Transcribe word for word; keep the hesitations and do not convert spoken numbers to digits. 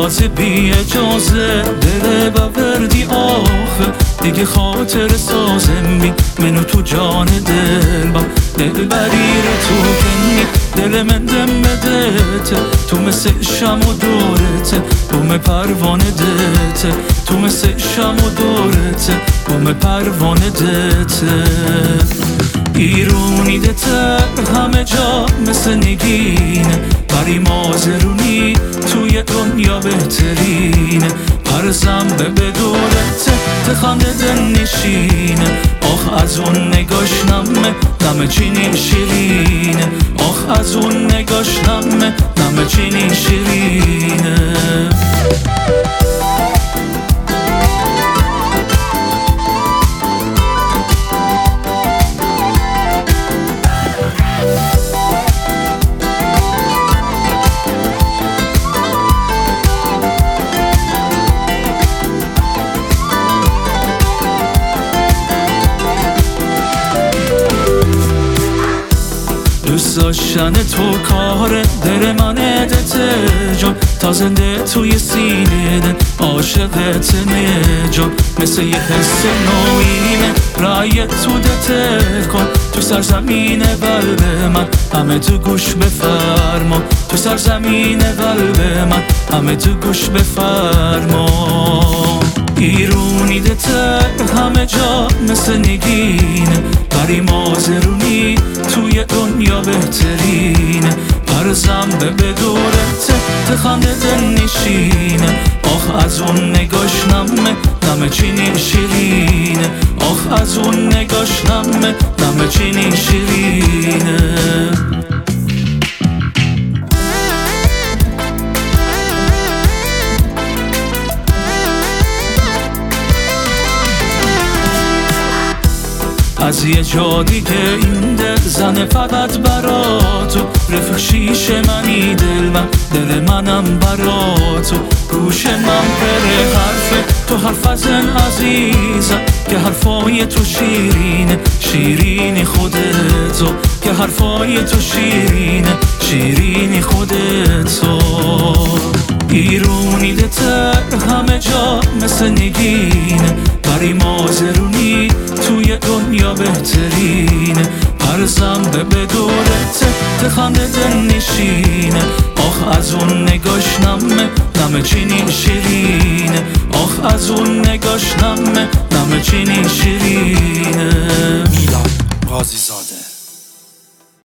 تازه بی اجازه دل باوردی آخه دیگه خاطر سازمی منو تو جان دل با دل بریر تو کنی دل من دم بدته تو مثل شم و دورته بوم پروانه دته تو مثل شم و دورته بوم پروانه دته ایرونی دتر همه جا مثل نگینه بری مازرونی توی دنیا بهترینه پرزم به دورته تخنده دل نشینه آخ از اون نگاش نمه نمه چینی شیرینه آخ از اون نگاش نمه نمه چینی شیرینه دوست داشتن تو کار در من دته جان تا زنده توی سینه دل عاشقت نجان مثل یه حس نوینه رای تو دته کن تو سرزمین قلب من همه تو گوش بفرما تو سرزمین قلب من همه تو گوش بفرما ایرونی دتر همه جا مثل نگینه بری مازرونی توی دنیا بهترینه پرزم به دورته تخنده دل نشینه آخ از اون نگاش نمه نمه چینی شیرینه آخ از اون نگاش نمه نمه چینی شیرینه از یه جا دیگه این دل زنه فقط برا تو رفیق شیشه منی دل من دل منم برا تو گوش من بره حرف تو حرف زن عزیزم که حرفای تو شیرینه شیرینی خودت تو که حرفای تو شیرینه شیرینی خودت تو ایرونی دتر همه جا مثل نگینه بری مازرونی توی دنیا بهترینه پرزم به دورته تخنده دل نشینه آخ از اون نگاش نمه نمه چینی شیرینه آخ از اون نگاش نمه نمه چینی شیرینه میلان قاضی زاده.